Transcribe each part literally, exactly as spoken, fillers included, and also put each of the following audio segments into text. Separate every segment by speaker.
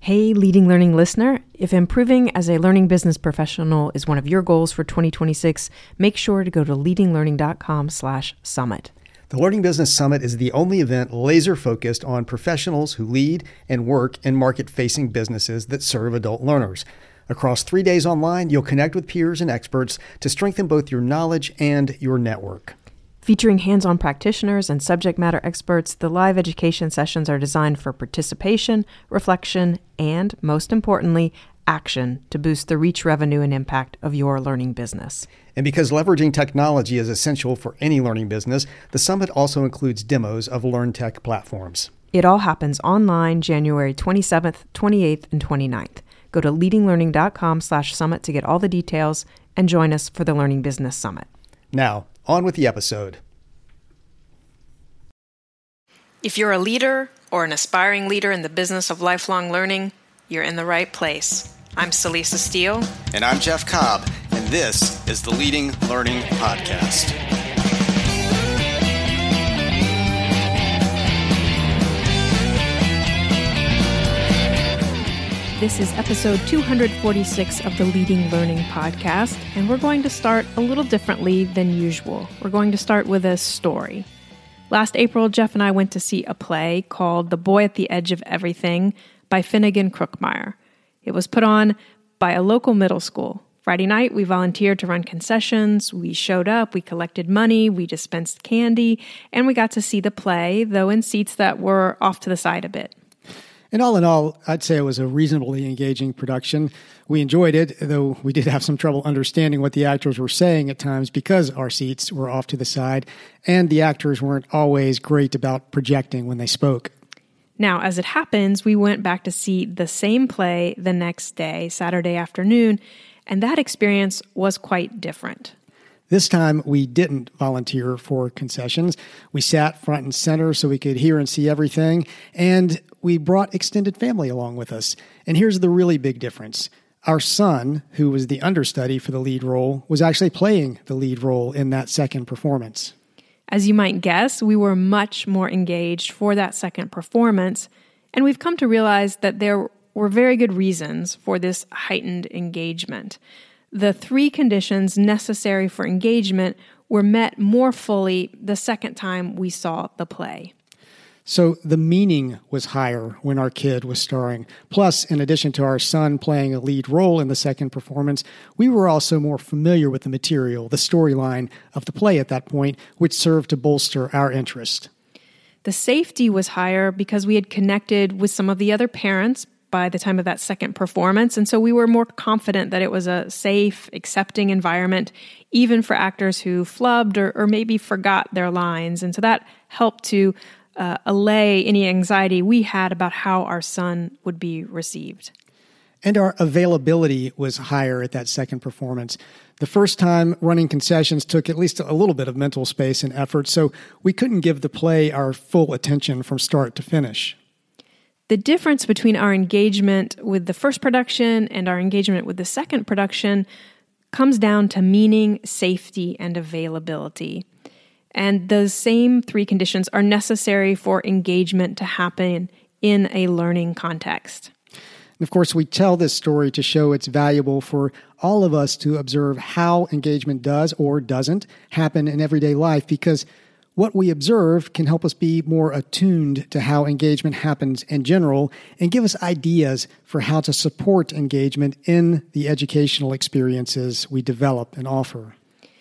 Speaker 1: Hey, Leading Learning listener, if improving as a learning business professional is one of your goals for twenty twenty-six, make sure to go to leadinglearning.com slash summit.
Speaker 2: The Learning Business Summit is the only event laser-focused on professionals who lead and work in market-facing businesses that serve adult learners. Across three days online, you'll connect with peers and experts to strengthen both your knowledge and your network.
Speaker 1: Featuring hands-on practitioners and subject matter experts, the live education sessions are designed for participation, reflection, and, most importantly, action to boost the reach, revenue, and impact of your learning business.
Speaker 2: And because leveraging technology is essential for any learning business, the summit also includes demos of LearnTech platforms.
Speaker 1: It all happens online January twenty-seventh, twenty-eighth, and twenty-ninth. Go to leadinglearning.com slash summit to get all the details and join us for the Learning Business Summit.
Speaker 2: Now, on with the episode.
Speaker 1: If you're a leader or an aspiring leader in the business of lifelong learning, you're in the right place. I'm Celisa Steele.
Speaker 3: And I'm Jeff Cobb, and this is the Leading Learning Podcast.
Speaker 1: This is episode two hundred forty-six of the Leading Learning Podcast, and we're going to start a little differently than usual. We're going to start with a story. Last April, Jeff and I went to see a play called The Boy at the Edge of Everything by Finnegan Crookmeyer. It was put on by a local middle school. Friday night, we volunteered to run concessions, we showed up, we collected money, we dispensed candy, and we got to see the play, though in seats that were off to the side a bit.
Speaker 4: And all in all, I'd say it was a reasonably engaging production. We enjoyed it, though we did have some trouble understanding what the actors were saying at times because our seats were off to the side, and the actors weren't always great about projecting when they spoke.
Speaker 1: Now, as it happens, we went back to see the same play the next day, Saturday afternoon, and that experience was quite different.
Speaker 4: This time, we didn't volunteer for concessions. We sat front and center so we could hear and see everything, and we brought extended family along with us. And here's the really big difference. Our son, who was the understudy for the lead role, was actually playing the lead role in that second performance.
Speaker 1: As you might guess, we were much more engaged for that second performance, and we've come to realize that there were very good reasons for this heightened engagement. The three conditions necessary for engagement were met more fully the second time we saw the play.
Speaker 4: So the meaning was higher when our kid was starring. Plus, in addition to our son playing a lead role in the second performance, we were also more familiar with the material, the storyline of the play at that point, which served to bolster our interest.
Speaker 1: The safety was higher because we had connected with some of the other parents by the time of that second performance, and so we were more confident that it was a safe, accepting environment, even for actors who flubbed or, or maybe forgot their lines, and so that helped to uh, allay any anxiety we had about how our son would be received.
Speaker 4: And our availability was higher at that second performance. The first time, running concessions took at least a little bit of mental space and effort, so we couldn't give the play our full attention from start to finish.
Speaker 1: The difference between our engagement with the first production and our engagement with the second production comes down to meaning, safety, and availability. And those same three conditions are necessary for engagement to happen in a learning context.
Speaker 4: And of course, we tell this story to show it's valuable for all of us to observe how engagement does or doesn't happen in everyday life, because what we observe can help us be more attuned to how engagement happens in general and give us ideas for how to support engagement in the educational experiences we develop and offer.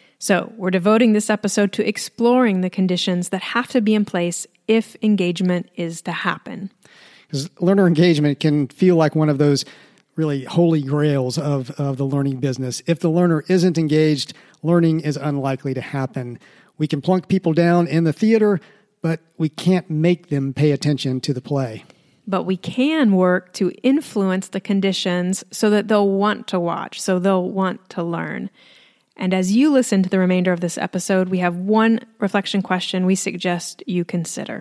Speaker 1: So we're devoting this episode to exploring the conditions that have to be in place if engagement is to happen.
Speaker 4: Because learner engagement can feel like one of those really holy grails of, of the learning business. If the learner isn't engaged, learning is unlikely to happen. We can plunk people down in the theater, but we can't make them pay attention to the play.
Speaker 1: But we can work to influence the conditions so that they'll want to watch, so they'll want to learn. And as you listen to the remainder of this episode, we have one reflection question we suggest you consider.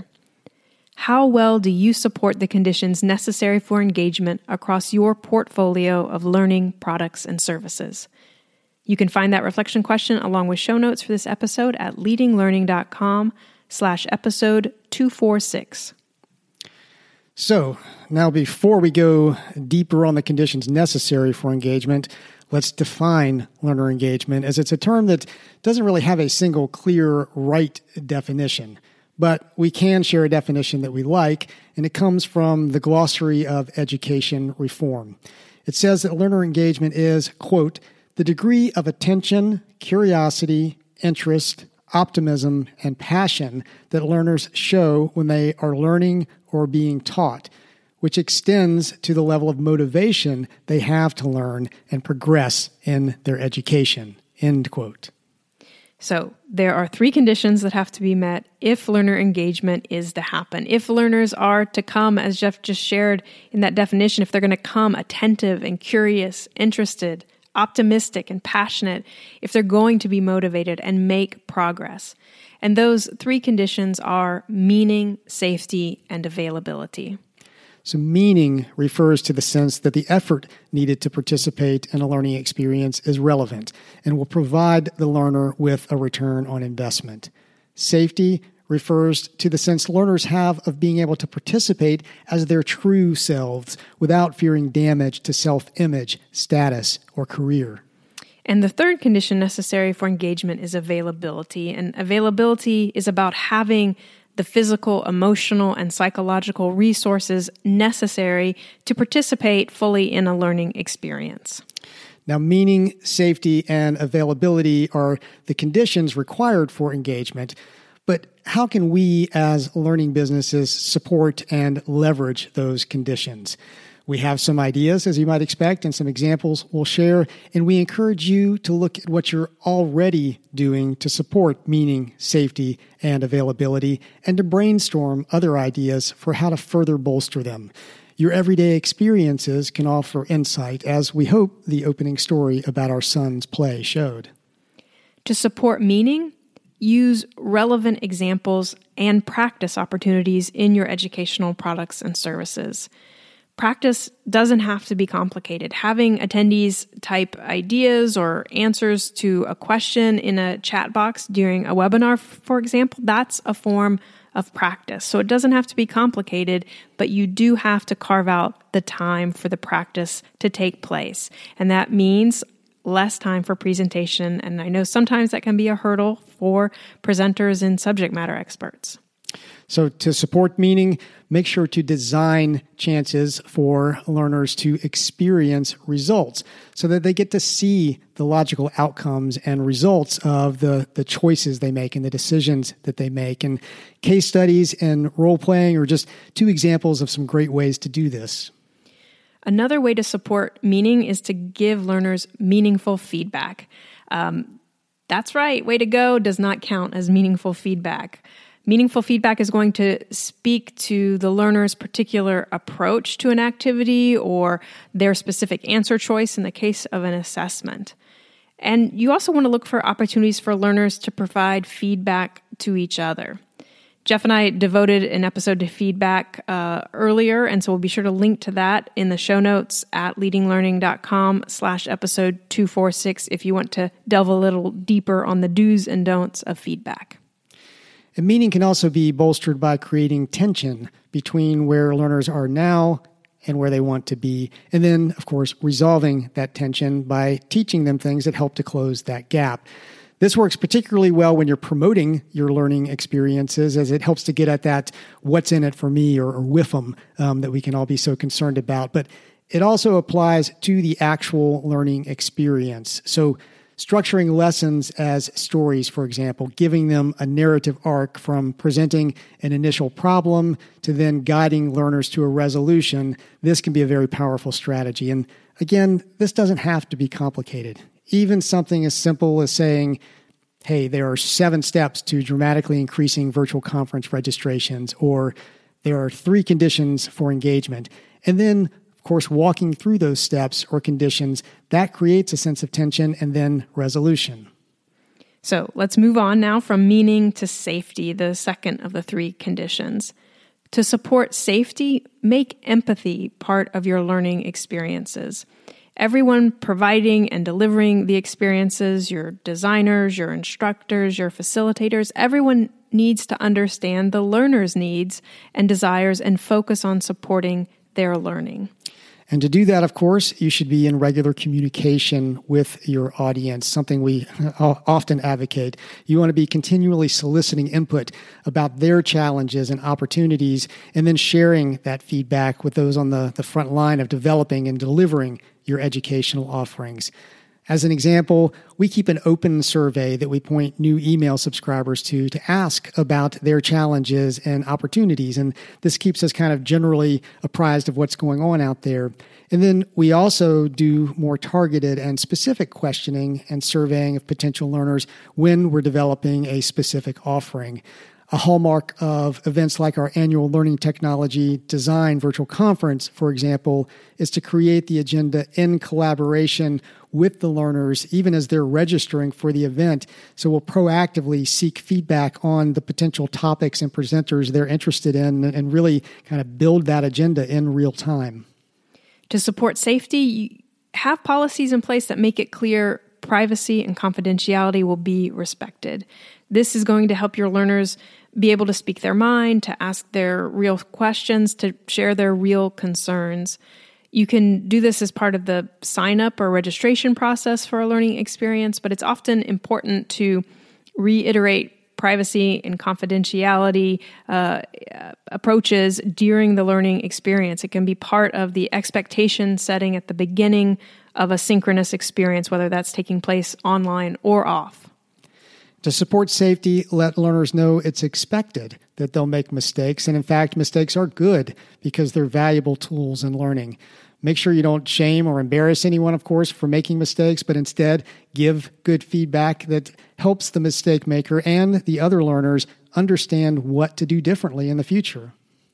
Speaker 1: How well do you support the conditions necessary for engagement across your portfolio of learning products and services? You can find that reflection question along with show notes for this episode at leadinglearning.com slash episode 246.
Speaker 4: So now before we go deeper on the conditions necessary for engagement, let's define learner engagement, as it's a term that doesn't really have a single clear right definition. But we can share a definition that we like, and it comes from the Glossary of Education Reform. It says that learner engagement is, quote, the degree of attention, curiosity, interest, optimism, and passion that learners show when they are learning or being taught, which extends to the level of motivation they have to learn and progress in their education, end quote.
Speaker 1: So there are three conditions that have to be met if learner engagement is to happen. If learners are to come, as Jeff just shared in that definition, if they're going to come attentive and curious, interested, optimistic and passionate, if they're going to be motivated and make progress. And those three conditions are meaning, safety, and availability.
Speaker 4: So meaning refers to the sense that the effort needed to participate in a learning experience is relevant and will provide the learner with a return on investment. Safety refers to the sense learners have of being able to participate as their true selves without fearing damage to self-image, status, or career.
Speaker 1: And the third condition necessary for engagement is availability. And availability is about having the physical, emotional, and psychological resources necessary to participate fully in a learning experience.
Speaker 4: Now, meaning, safety, and availability are the conditions required for engagement. But how can we as learning businesses support and leverage those conditions? We have some ideas, as you might expect, and some examples we'll share, and we encourage you to look at what you're already doing to support meaning, safety, and availability, and to brainstorm other ideas for how to further bolster them. Your everyday experiences can offer insight, as we hope the opening story about our son's play showed.
Speaker 1: To support meaning, use relevant examples and practice opportunities in your educational products and services. Practice doesn't have to be complicated. Having attendees type ideas or answers to a question in a chat box during a webinar, for example, that's a form of practice. So it doesn't have to be complicated, but you do have to carve out the time for the practice to take place. And that means less time for presentation. And I know sometimes that can be a hurdle for presenters and subject matter experts.
Speaker 4: So to support meaning, make sure to design chances for learners to experience results so that they get to see the logical outcomes and results of the, the choices they make and the decisions that they make. And case studies and role-playing are just two examples of some great ways to do this.
Speaker 1: Another way to support meaning is to give learners meaningful feedback. Um, that's right, way to go does not count as meaningful feedback. Meaningful feedback is going to speak to the learner's particular approach to an activity or their specific answer choice in the case of an assessment. And you also want to look for opportunities for learners to provide feedback to each other. Jeff and I devoted an episode to feedback uh, earlier, and so we'll be sure to link to that in the show notes at leadinglearning.com slash episode 246 if you want to delve a little deeper on the do's and don'ts of feedback.
Speaker 4: And meaning can also be bolstered by creating tension between where learners are now and where they want to be, and then, of course, resolving that tension by teaching them things that help to close that gap. This works particularly well when you're promoting your learning experiences, as it helps to get at that what's in it for me or, or W I F M um, that we can all be so concerned about. But it also applies to the actual learning experience. So structuring lessons as stories, for example, giving them a narrative arc from presenting an initial problem to then guiding learners to a resolution, this can be a very powerful strategy. And again, this doesn't have to be complicated. Even something as simple as saying, hey, there are seven steps to dramatically increasing virtual conference registrations, or there are three conditions for engagement. And then, of course, walking through those steps or conditions, that creates a sense of tension and then resolution.
Speaker 1: So let's move on now from meaning to safety, the second of the three conditions. To support safety, make empathy part of your learning experiences. Everyone providing and delivering the experiences, your designers, your instructors, your facilitators, everyone needs to understand the learner's needs and desires and focus on supporting their learning.
Speaker 4: And to do that, of course, you should be in regular communication with your audience, something we often advocate. You want to be continually soliciting input about their challenges and opportunities, and then sharing that feedback with those on the, the front line of developing and delivering your educational offerings. As an example, we keep an open survey that we point new email subscribers to to ask about their challenges and opportunities. And this keeps us kind of generally apprised of what's going on out there. And then we also do more targeted and specific questioning and surveying of potential learners when we're developing a specific offering. A hallmark of events like our annual Learning Technology Design virtual conference, for example, is to create the agenda in collaboration with the learners, even as they're registering for the event. So we'll proactively seek feedback on the potential topics and presenters they're interested in and really kind of build that agenda in real time.
Speaker 1: To support safety, you have policies in place that make it clear privacy and confidentiality will be respected. This is going to help your learners be able to speak their mind, to ask their real questions, to share their real concerns. You can do this as part of the sign-up or registration process for a learning experience, but it's often important to reiterate privacy and confidentiality uh, approaches during the learning experience. It can be part of the expectation setting at the beginning of a synchronous experience, whether that's taking place online or off.
Speaker 4: To support safety, let learners know it's expected that they'll make mistakes. And in fact, mistakes are good because they're valuable tools in learning. Make sure you don't shame or embarrass anyone, of course, for making mistakes, but instead give good feedback that helps the mistake maker and the other learners understand what to do differently in the future.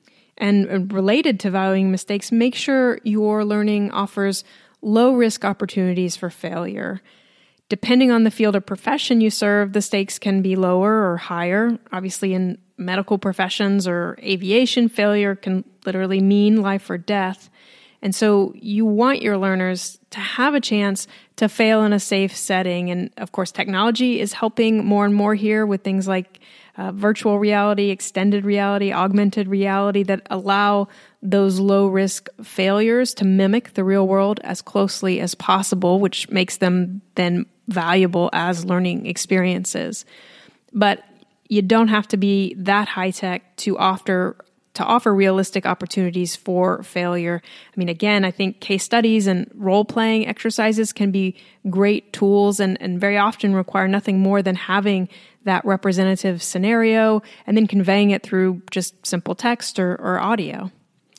Speaker 1: And related to valuing mistakes, make sure your learning offers low-risk opportunities for failure. Depending on the field or profession you serve, the stakes can be lower or higher. Obviously, in medical professions or aviation, failure can literally mean life or death. And so you want your learners to have a chance to fail in a safe setting. And of course, technology is helping more and more here with things like uh, virtual reality, extended reality, augmented reality that allow those low-risk failures to mimic the real world as closely as possible, which makes them then valuable as learning experiences. But you don't have to be that high-tech to offer to offer realistic opportunities for failure. I mean, again, I think case studies and role-playing exercises can be great tools and, and very often require nothing more than having that representative scenario and then conveying it through just simple text or, or audio.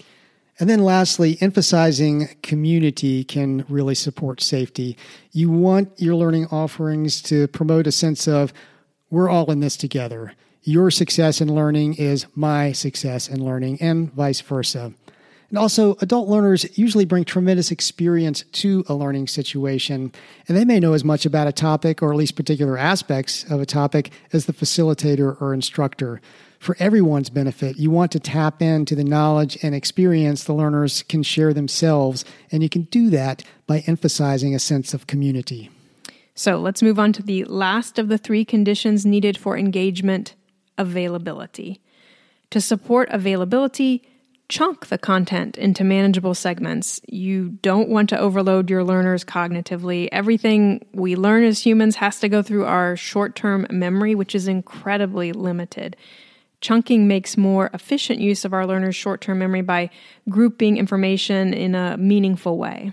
Speaker 4: And then lastly, emphasizing community can really support safety. You want your learning offerings to promote a sense of, we're all in this together. Your success in learning is my success in learning, and vice versa. And also, adult learners usually bring tremendous experience to a learning situation, and they may know as much about a topic, or at least particular aspects of a topic, as the facilitator or instructor. For everyone's benefit, you want to tap into the knowledge and experience the learners can share themselves, and you can do that by emphasizing a sense of community.
Speaker 1: So let's move on to the last of the three conditions needed for engagement: availability. To support availability, chunk the content into manageable segments. You don't want to overload your learners cognitively. Everything we learn as humans has to go through our short-term memory, which is incredibly limited. Chunking makes more efficient use of our learners' short-term memory by grouping information in a meaningful way.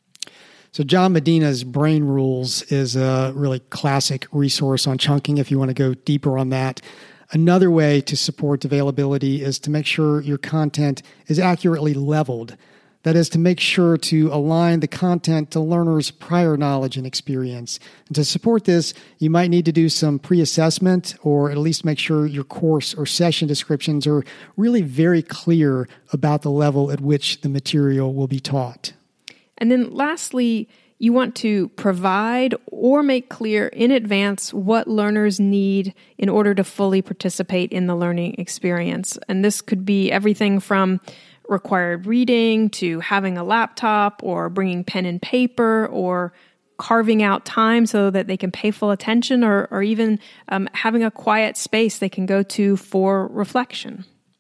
Speaker 4: So John Medina's Brain Rules is a really classic resource on chunking if you want to go deeper on that. Another way to support availability is to make sure your content is accurately leveled. That is, to make sure to align the content to learners' prior knowledge and experience. And to support this, you might need to do some pre-assessment, or at least make sure your course or session descriptions are really very clear about the level at which the material will be taught.
Speaker 1: And then lastly, you want to provide or make clear in advance what learners need in order to fully participate in the learning experience. And this could be everything from required reading to having a laptop or bringing pen and paper or carving out time so that they can pay full attention, or, or even um, having a quiet space they can go to for reflection.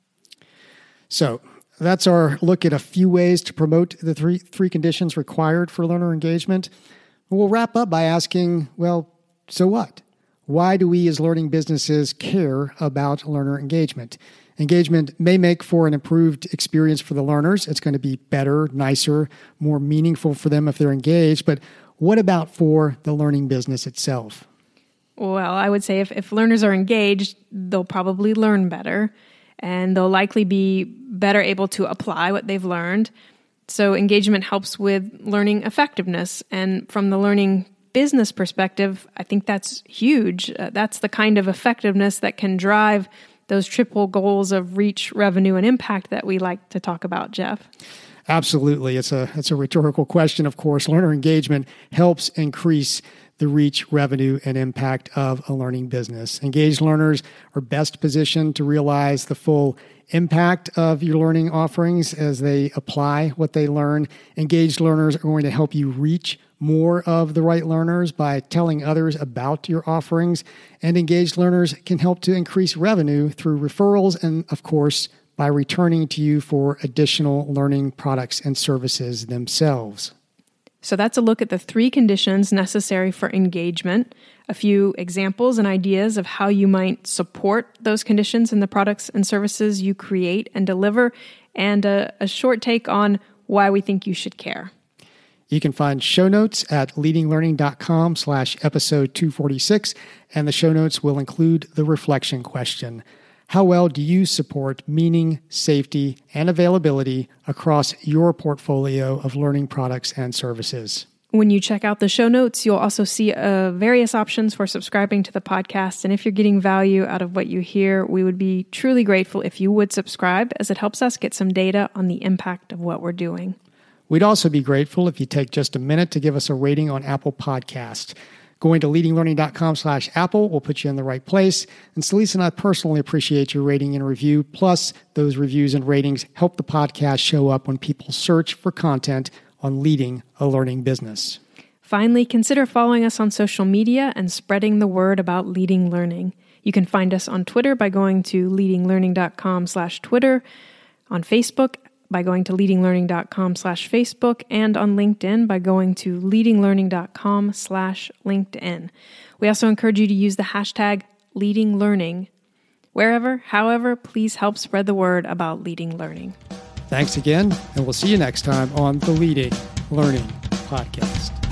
Speaker 4: So that's our look at a few ways to promote the three three conditions required for learner engagement. We'll wrap up by asking, well, so what? Why do we as learning businesses care about learner engagement? Engagement may make for an improved experience for the learners. It's going to be better, nicer, more meaningful for them if they're engaged. But what about for the learning business itself?
Speaker 1: Well, I would say if, if learners are engaged, they'll probably learn better, and they'll likely be better able to apply what they've learned. So engagement helps with learning effectiveness. And from the learning business perspective, I think that's huge. Uh, that's the kind of effectiveness that can drive those triple goals of reach, revenue, and impact that we like to talk about, Jeff.
Speaker 4: Absolutely. It's a it's a rhetorical question, of course. Learner engagement helps increase the reach, revenue, and impact of a learning business. Engaged learners are best positioned to realize the full impact of your learning offerings as they apply what they learn. Engaged learners are going to help you reach more of the right learners by telling others about your offerings. And engaged learners can help to increase revenue through referrals and, of course, by returning to you for additional learning products and services themselves.
Speaker 1: So that's a look at the three conditions necessary for engagement, a few examples and ideas of how you might support those conditions in the products and services you create and deliver, and a, a short take on why we think you should care.
Speaker 4: You can find show notes at leadinglearning.com slash episode 246, and the show notes will include the reflection question. How well do you support meaning, safety, and availability across your portfolio of learning products and services?
Speaker 1: When you check out the show notes, you'll also see uh, various options for subscribing to the podcast. And if you're getting value out of what you hear, we would be truly grateful if you would subscribe, as it helps us get some data on the impact of what we're doing.
Speaker 4: We'd also be grateful if you take just a minute to give us a rating on Apple Podcasts. Going to leadinglearning.com slash Apple will put you in the right place. And Celeste and I personally appreciate your rating and review. Plus, those reviews and ratings help the podcast show up when people search for content on leading a learning business.
Speaker 1: Finally, consider following us on social media and spreading the word about Leading Learning. You can find us on Twitter by going to leadinglearning.com slash Twitter, on Facebook by going to leadinglearning.com slash Facebook, and on LinkedIn by going to leadinglearning.com slash LinkedIn. We also encourage you to use the hashtag Leading Learning. Wherever, however, please help spread the word about Leading Learning.
Speaker 4: Thanks again, and we'll see you next time on the Leading Learning Podcast.